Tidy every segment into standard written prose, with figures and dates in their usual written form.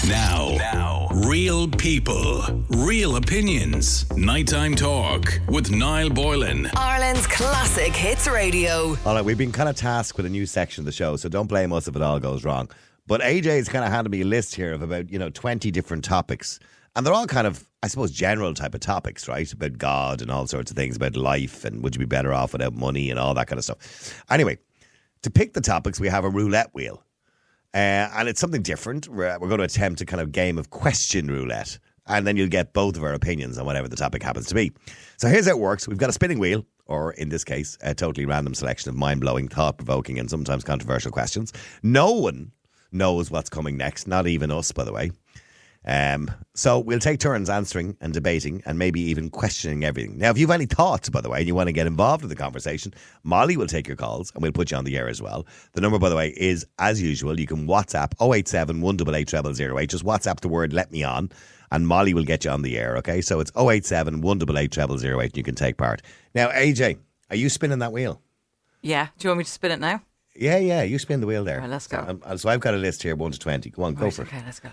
Now, real people, real opinions. Nighttime talk with Niall Boylan. Ireland's classic hits radio. All right, we've been kind of tasked with a new section of the show, so don't blame us if it all goes wrong. But AJ's kind of handed me a list here of about, 20 different topics. And they're all kind of, I suppose, general type of topics, right? About God and all sorts of things, about life and would you be better off without money and all that kind of stuff. Anyway, to pick the topics, we have a roulette wheel. And it's something different. We're going to attempt a kind of game of question roulette. And then you'll get both of our opinions on whatever the topic happens to be. So here's how it works. We've got a spinning wheel, or in this case, a totally random selection of mind-blowing, thought-provoking and sometimes controversial questions. No one knows what's coming next, not even us, by the way. So we'll take turns answering and debating and maybe even questioning everything. Now, if you've any thoughts, by the way, and you want to get involved in the conversation, Molly will take your calls and we'll put you on the air as well. The number, by the way, is, as usual, you can WhatsApp 087 188 0008. Just WhatsApp the word "let me on" and Molly will get you on the air, okay? So it's 087 188 0008 and you can take part. Now, AJ, are you spinning that wheel? Yeah. Do you want me to spin it now? Yeah, you spin the wheel there. All right, let's go. So I've got a list here, 1 to 20. Go on, go for it. Okay, let's go.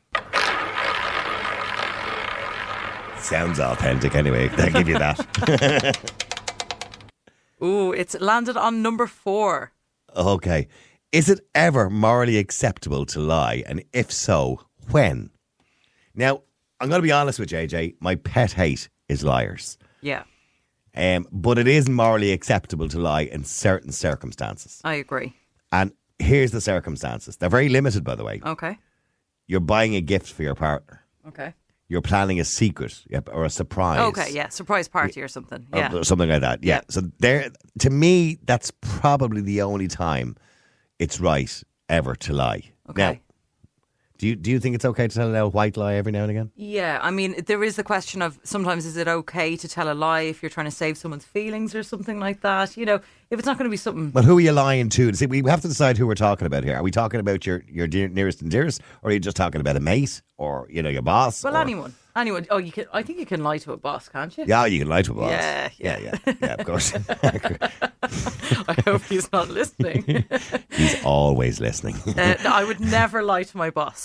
Sounds authentic anyway. I'll give you that. Ooh, it's landed on number 4. Okay. Is it ever morally acceptable to lie? And if so, when? Now, I'm going to be honest with you, AJ. My pet hate is liars. Yeah. But it is morally acceptable to lie in certain circumstances. I agree. And here's the circumstances. They're very limited, by the way. Okay. You're buying a gift for your partner. Okay. You're planning a secret or a surprise. Okay, yeah. Surprise party or something. Yeah. Or something like that. Yeah. So there, to me, that's probably the only time it's right ever to lie. Okay. Now, do you think it's okay to tell a little white lie every now and again? Yeah, I mean, there is the question of sometimes is it okay to tell a lie if you're trying to save someone's feelings or something like that? You know, if it's not going to be something... But who are you lying to? See, we have to decide who we're talking about here. Are we talking about your nearest and dearest? Or are you just talking about a mate? Or, your boss? Well, anyone. Oh, you can. I think you can lie to a boss, can't you? Yeah, you can lie to a boss. Yeah, of course. I hope he's not listening. He's always listening. I would never lie to my boss.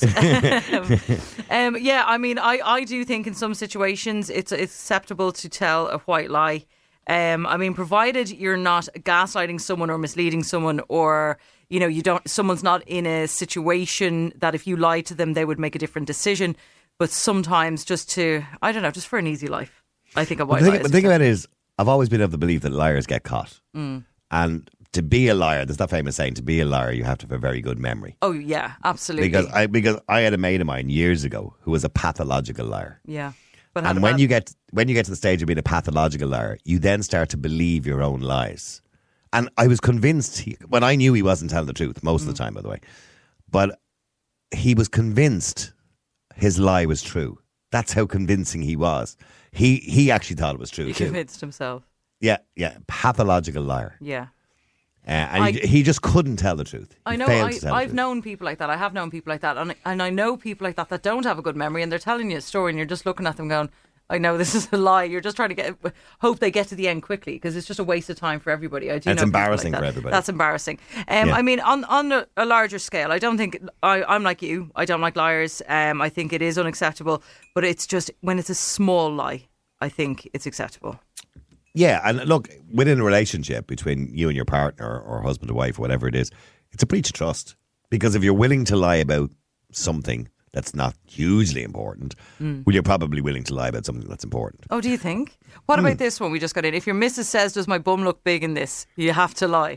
Yeah, I mean, I do think in some situations it's acceptable to tell a white lie. I mean, provided you're not gaslighting someone or misleading someone, or someone's not in a situation that if you lie to them they would make a different decision. But sometimes just for an easy life, I think a white lie is... The thing about it is, I've always been of the belief that liars get caught. And to be a liar, there's that famous saying, to be a liar, you have to have a very good memory. Oh, yeah, absolutely. Because I had a mate of mine years ago who was a pathological liar. Yeah. And when you get to the stage of being a pathological liar, you then start to believe your own lies. And I was convinced, when I knew he wasn't telling the truth, most of the time, by the way, but he was convinced his lie was true. That's how convincing he was. He actually thought it was true. He convinced himself. Yeah, pathological liar. Yeah. And he just couldn't tell the truth. I know. I've known people like that. I have known people like that, and I know people like that don't have a good memory, and they're telling you a story, and you're just looking at them going, I know this is a lie. You're just trying to hope they get to the end quickly, because it's just a waste of time for everybody. I do. It's embarrassing like for everybody. That's embarrassing. I mean, on a larger scale, I don't think I'm like you. I don't like liars. I think it is unacceptable. But it's just when it's a small lie, I think it's acceptable. Yeah, and look, within a relationship between you and your partner or husband or wife or whatever it is, it's a breach of trust. Because if you're willing to lie about something that's not hugely important, well, you're probably willing to lie about something that's important. Oh, do you think? What about this one we just got in? If your missus says, does my bum look big in this? You have to lie.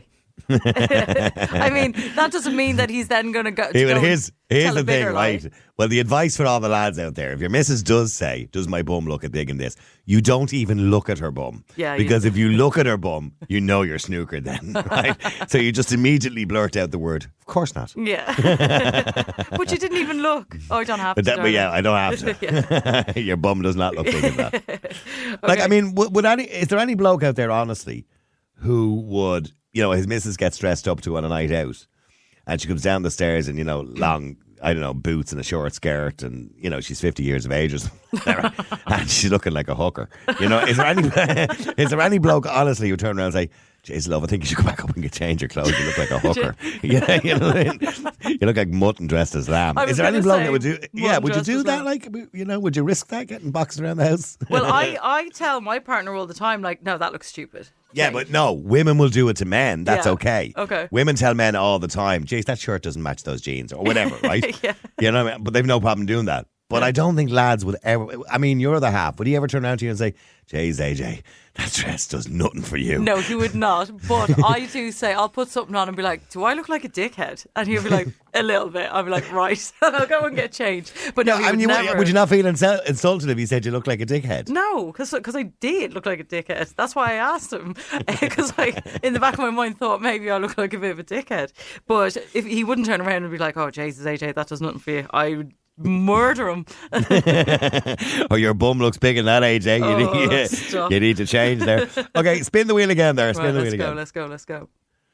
I mean, that doesn't mean that he's then going to go. Here's the thing, right? Well, the advice for all the lads out there: if your missus does say, "Does my bum look big in this?" you don't even look at her bum, because if you look at her bum, you know you're snookered then, right? So you just immediately blurt out the word, "Of course not." Yeah, but you didn't even look. Oh, I don't have to. But yeah, I don't have to. Your bum does not look big in that. Okay. Like, I mean, is there any bloke out there, honestly, who would? His missus gets dressed up to on a night out and she comes down the stairs in, long, boots and a short skirt and, she's 50 years of age or something and she's looking like a hooker. Is there any bloke, honestly, who turn around and say, Jeez, love, I think you should go back up and change your clothes. You look like a hooker. Yeah, you know what I mean? You look like mutton dressed as lamb. Is there any bloke that would do? Yeah, would you do that? Like, you know, would you risk that getting boxed around the house? Well, I tell my partner all the time, like, no, that looks stupid. Yeah, but no, women will do it to men. That's okay. Okay. Women tell men all the time, "Geez, that shirt doesn't match those jeans," or whatever, right? Yeah. You know what I mean? But they've no problem doing that. But I don't think lads would ever. I mean, you're the half. Would he ever turn around to you and say, "Jeez, AJ, that dress does nothing for you"? No, he would not. But I do say, I'll put something on and be like, "Do I look like a dickhead?" And he'll be like, "A little bit." I'll be like, "Right." And I'll go and get changed. But no, he would never. Would you not feel insulted if he said you look like a dickhead? No, because I did look like a dickhead. That's why I asked him. Because I, in the back of my mind, thought maybe I look like a bit of a dickhead. But if he wouldn't turn around and be like, "Oh, Jesus, AJ, that does nothing for you," I would murder him. Or your bum looks big in that age, eh? You need to change there. Okay, spin the wheel again there. Spin the wheel again. Let's go.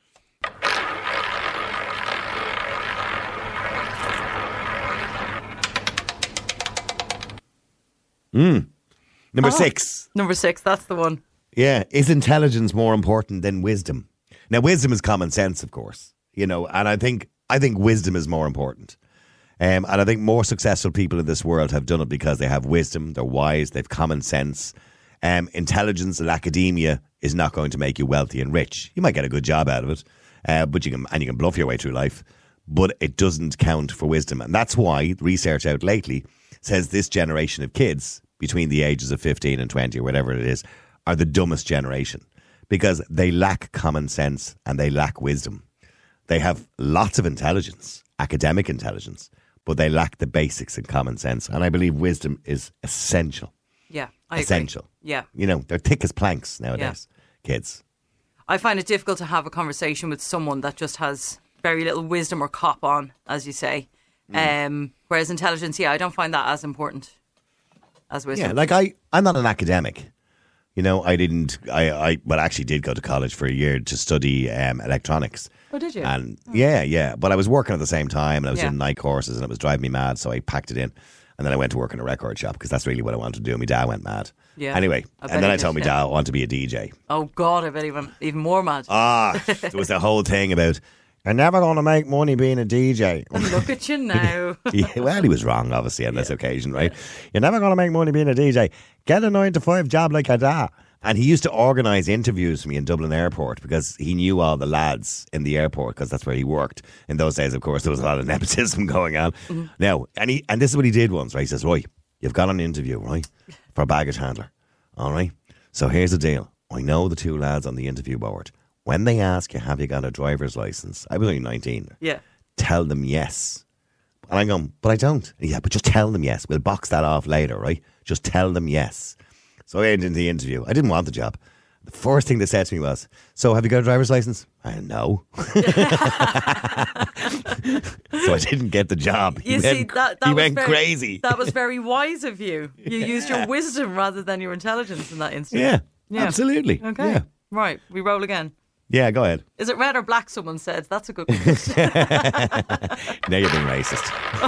Number 6. Number 6, that's the one. Yeah. Is intelligence more important than wisdom? Now, wisdom is common sense, of course. You know, and I think wisdom is more important. And I think more successful people in this world have done it because they have wisdom, they're wise, they've common sense. Intelligence and academia is not going to make you wealthy and rich. You might get a good job out of it, but you can bluff your way through life. But it doesn't count for wisdom, and that's why research out lately says this generation of kids between the ages of 15 and 20 or whatever it is are the dumbest generation because they lack common sense and they lack wisdom. They have lots of intelligence, academic intelligence, but they lack the basics and common sense. And I believe wisdom is essential. Yeah, I essential. agree. Yeah. You know, they're thick as planks nowadays, kids. I find it difficult to have a conversation with someone that just has very little wisdom or cop on, as you say. Whereas intelligence, I don't find that as important as wisdom. Yeah, like I'm not an academic. You know, I actually did go to college for a year to study electronics. Oh, did you? And yeah. But I was working at the same time and I was doing night courses and it was driving me mad. So I packed it in. And then I went to work in a record shop because that's really what I wanted to do. My dad went mad. Yeah. Anyway, and then I told my dad I want to be a DJ. Oh, God, I bet he went even more mad. There was the whole thing about, "You're never going to make money being a DJ. And look at you now. Well, he was wrong, obviously, on this occasion, right? "You're never going to make money being a DJ. Get a 9-to-5 job like your dad." And he used to organise interviews for me in Dublin Airport because he knew all the lads in the airport because that's where he worked. In those days, of course, there was a lot of nepotism going on. Mm-hmm. Now, and this is what he did once, right? He says, "Right, you've got an interview, right, for a baggage handler. All right? So here's the deal. I know the 2 lads on the interview board. When they ask you, have you got a driver's licence?" I was only 19. Yeah. "Tell them yes." And I'm going, "But I don't." "Yeah, but just tell them yes. We'll box that off later, right? Just tell them yes." So I went into the interview. I didn't want the job. The first thing they said to me was, "So have you got a driver's licence?" I no. So I didn't get the job. He went crazy. That was very wise of you. You used your wisdom rather than your intelligence in that instance. Yeah. Absolutely. Okay. Yeah. Right. We roll again. Yeah, go ahead. Is it red or black, someone said? That's a good question. Now you're being racist.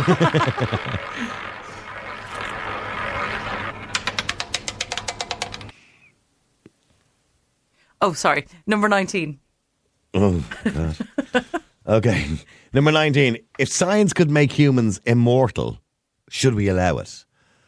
Oh, sorry. Number 19. Oh, God. Okay. Number 19. If science could make humans immortal, should we allow it?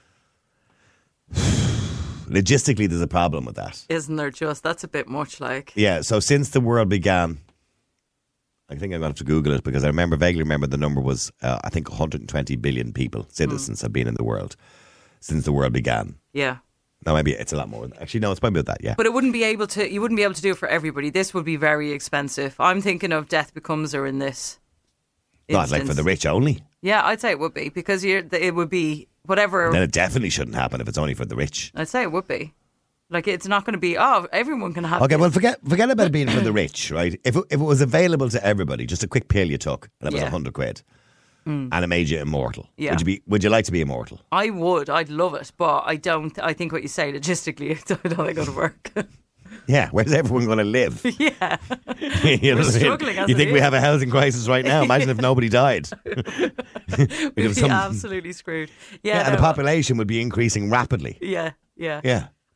Logistically, there's a problem with that. Isn't there just? That's a bit much like. Yeah, so since the world began, I think I'm going to have to Google it because I vaguely remember the number was, I think 120 billion citizens have been in the world since the world began. Yeah. No, maybe it's a lot more. Actually, no, it's probably about that, yeah. But you wouldn't be able to do it for everybody. This would be very expensive. I'm thinking of Death Becomes Her in this instance. Not like for the rich only. Yeah, I'd say it would be because it would be whatever. Then it definitely shouldn't happen if it's only for the rich. I'd say it would be. Like, it's not going to be, everyone can have Okay, this. well, forget about it being for the rich, right? If it was available to everybody, just a quick pill you took, and it was £100, and it made you immortal. Yeah. Would you like to be immortal? I would. I'd love it, but I don't. I think what you say logistically, I don't think it'll work. Yeah, where's everyone going to live? Yeah, you know we're struggling. You think we have a housing crisis right now? Imagine if nobody died. We'd be absolutely screwed. Yeah, and the population would be increasing rapidly. Yeah. Yeah.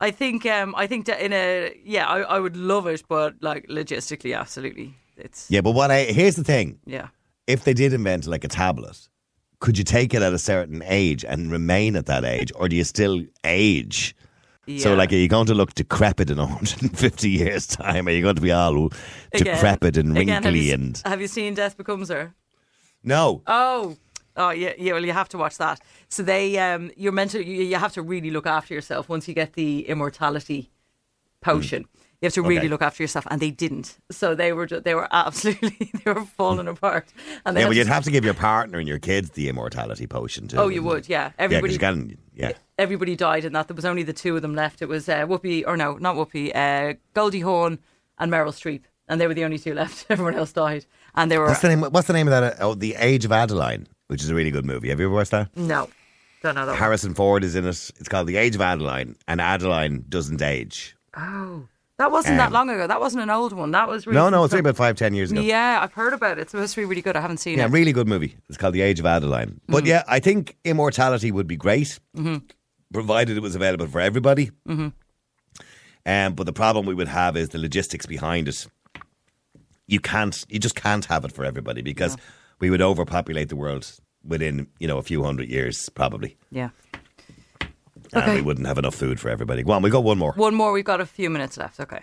I think that I would love it, but like logistically, absolutely, it's Yeah, but here's the thing. yeah. If they did invent like a tablet, could you take it at a certain age and remain at that age, or do you still age? So, Yeah. like, are you going to look decrepit in 150 years' time? Are you going to be all decrepit and Again, wrinkly have you seen Death Becomes Her? No. Oh, yeah. Well, you have to watch that. So you're meant to. You have to really look after yourself once you get the immortality potion. You have to really Okay. look after yourself, and they didn't. So they were absolutely they were falling apart. And they Yeah, had but you'd to- have to give your partner and your kids the immortality potion too. Oh, you would, yeah. Everybody, Yeah. everybody died in that. There was only the two of them left. It was Whoopi, or no, not Whoopi, Goldie Hawn and Meryl Streep, and they were the only two left. Everyone else died, and they were What's the name of that? Oh, The Age of Adeline, which is a really good movie. Have you ever watched that? no, don't know that. Harrison Ford is in it. It's called The Age of Adeline, and Adeline doesn't age. Oh, that wasn't that long ago. That wasn't an old one. That was No, recent. it's only about 5-10 years ago. Yeah, I've heard about it. It's supposed to be really good. I haven't seen Yeah, it. really good movie. It's called The Age of Adeline. But yeah, I think immortality would be great, provided it was available for everybody. But the problem we would have is the logistics behind it. You just can't have it for everybody because we would overpopulate the world within, a few hundred years, probably. Yeah. And Okay. we wouldn't have enough food for everybody. Go on, we got one more. One more. We've got a few minutes left. Okay.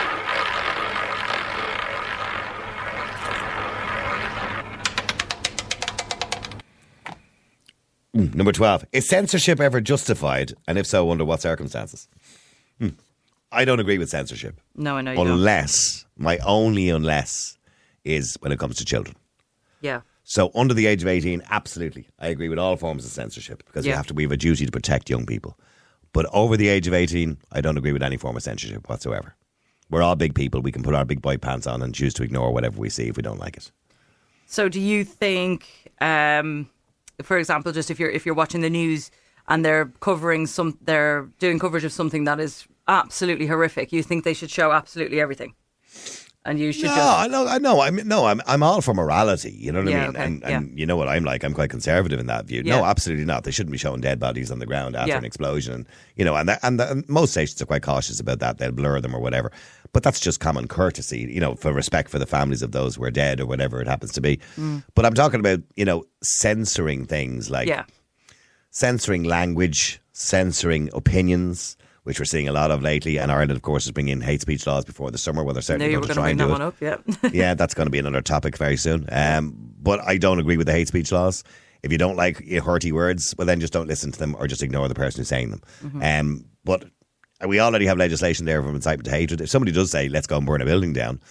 Number 12. Is censorship ever justified? And if so, under what circumstances? I don't agree with censorship. No, I know you don't. Unless, my only unless, is when it comes to children. Yeah. So under the age of 18, absolutely. I agree with all forms of censorship because Yeah. we have a duty to protect young people. But over the age of 18, I don't agree with any form of censorship whatsoever. We're all big people. We can put our big boy pants on and choose to ignore whatever we see if we don't like it. So, do you think, for example, just if you're watching the news and they're doing coverage of something that is absolutely horrific, you think they should show absolutely everything, and you should I'm all for morality. You know what Yeah, I mean? okay, And you know what I'm like. I'm quite conservative in that view. Yeah. No, absolutely not. They shouldn't be showing dead bodies on the ground after Yeah. an explosion. And most stations are quite cautious about that. They'll blur them or whatever. But that's just common courtesy, for respect for the families of those who are dead or whatever it happens to be. But I'm talking about, censoring things like Yeah. censoring language, censoring opinions, which we're seeing a lot of lately. And Ireland, of course, is bringing in hate speech laws before the summer. Well, they're No, certainly you going were to going try to and bring do that it. one up, yeah. Yeah, that's going to be another topic very soon. But I don't agree with the hate speech laws. If you don't like hurty words, well, then just don't listen to them or just ignore the person who's saying them. But we already have legislation there from incitement to hatred. If somebody does say, let's go and burn a building down,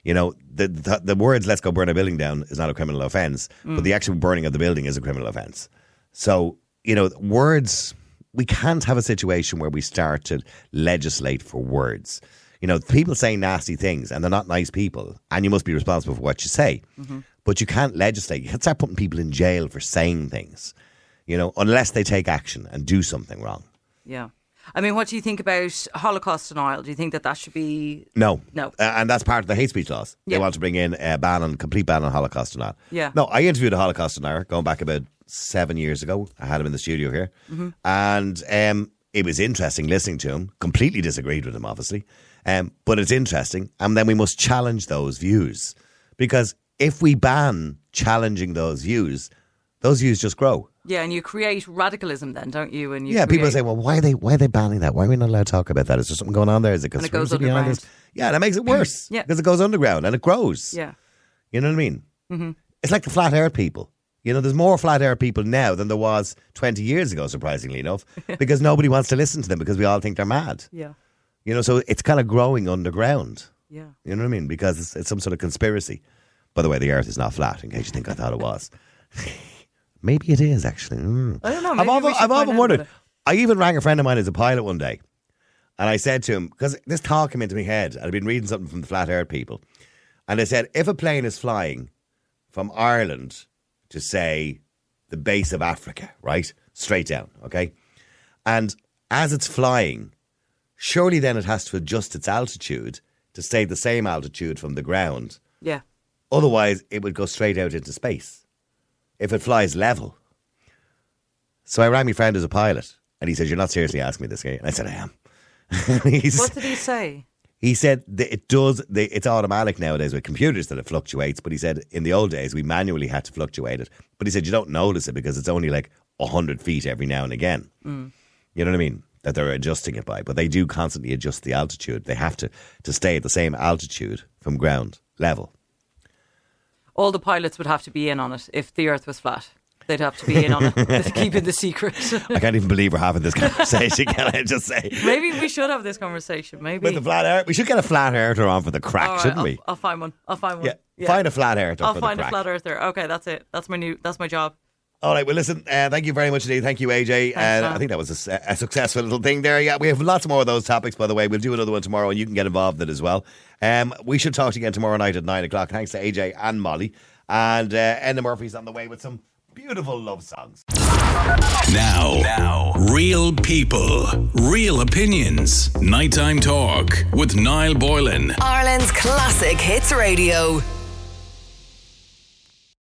the words let's go burn a building down is not a criminal offence, but the actual burning of the building is a criminal offence. So, words, we can't have a situation where we start to legislate for words. People say nasty things and they're not nice people, and you must be responsible for what you say. But you can't legislate. You can't start putting people in jail for saying things, unless they take action and do something wrong. Yeah. I mean, what do you think about Holocaust denial? Do you think that should be... No. No. And that's part of the hate speech laws. Yeah. They want to bring in a complete ban on Holocaust denial. Yeah. No, I interviewed a Holocaust denier going back about 7 years ago. I had him in the studio here. And it was interesting listening to him. Completely disagreed with him, obviously. But it's interesting. And then we must challenge those views. Because if we ban challenging those views just grow. Yeah, and you create radicalism then, don't you? And People say, well, why are they banning that? Why are we not allowed to talk about that? Is there something going on there? Is it And it goes conspiracy behind underground. this? Yeah, that makes it worse. Yeah. Because it goes underground and it grows. Yeah. You know what I mean? Mm-hmm. It's like the flat earth people. There's more flat earth people now than there was 20 years ago, surprisingly enough, because nobody wants to listen to them because we all think they're mad. Yeah. So it's kind of growing underground. Yeah. You know what I mean? Because it's some sort of conspiracy. By the way, the earth is not flat, in case you think I thought it was. Maybe it is, actually. I don't know. I've maybe we should often find out wondered. about it. I even rang a friend of mine as a pilot one day, and I said to him, because this thought came into my head, I'd been reading something from the flat earth people, and they said, if a plane is flying from Ireland to, say, the base of Africa, right, straight down, okay, and as it's flying, surely then it has to adjust its altitude to stay the same altitude from the ground. Yeah. Otherwise, it would go straight out into space if it flies level. So I rang my friend as a pilot, and he said, you're not seriously asking me this, okay? And I said, I am. What did he say? He said that it does. It's automatic nowadays with computers that it fluctuates. But he said in the old days we manually had to fluctuate it. But he said you don't notice it because it's only like 100 feet every now and again. You know what I mean? That they're adjusting it by. But they do constantly adjust the altitude. They have to stay at the same altitude from ground level. All the pilots would have to be in on it if the Earth was flat. They'd have to be in on it, keeping the secret. I can't even believe we're having this conversation, can I just say? Maybe we should have this conversation, maybe. With the flat earth. We should get a flat earther on for the crack, All right, shouldn't we? I'll find one. Yeah. Find a flat earther I'll for the crack. find a flat earther. Okay, that's it. That's my job. All right, well, listen, thank you very much indeed. Thank you, AJ. I think that was a successful little thing there. Yeah, we have lots more of those topics, by the way. We'll do another one tomorrow and you can get involved in it as well. We should talk to you again tomorrow night at 9 o'clock. Thanks to AJ and Molly. And Enda Murphy's on the way with some beautiful love songs. Now, real people, real opinions. Nighttime Talk with Niall Boylan. Ireland's Classic Hits Radio.